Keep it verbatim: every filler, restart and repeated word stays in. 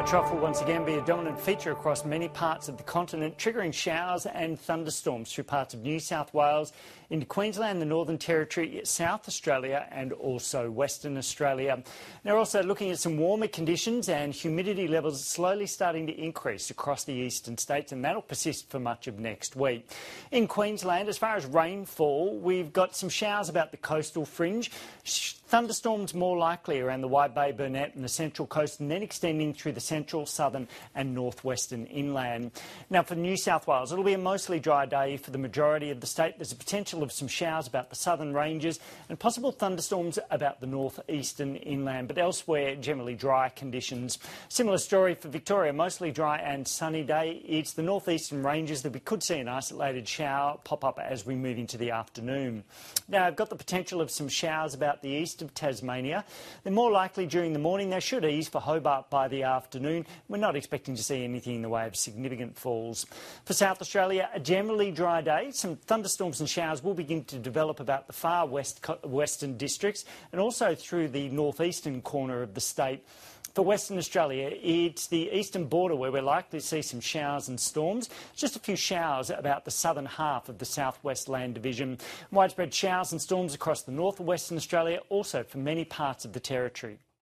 trough will once again be a dominant feature across many parts of the continent, triggering showers and thunderstorms through parts of New South Wales, into Queensland, the Northern Territory, South Australia and also Western Australia. They're also looking at some warmer conditions, and humidity levels slowly starting to increase across the eastern states, and that'll persist for much of next week. In Queensland, as far as rainfall, we've got some showers about the coastal fringe. Thunderstorms more likely around the Wide Bay, Burnett and the Central Coast, and then extending through the central, southern and northwestern inland. Now for New South Wales, it'll be a mostly dry day for the majority of the state. There's a potential of some showers about the southern ranges and possible thunderstorms about the northeastern inland, but elsewhere generally dry conditions. Similar story for Victoria, mostly dry and sunny day. It's the northeastern ranges that we could see an isolated shower pop up as we move into the afternoon. Now I've got the potential of some showers about the east of Tasmania. They're more likely during the morning. They should ease for Hobart by the afternoon. We're not expecting to see anything in the way of significant falls. For South Australia, a generally dry day. Some thunderstorms and showers will begin to develop about the far west western districts and also through the northeastern corner of the state. For Western Australia, it's the eastern border where we're likely to see some showers and storms. Just a few showers about the southern half of the southwest land division. Widespread showers and storms across the north of Western Australia, also for many parts of the territory.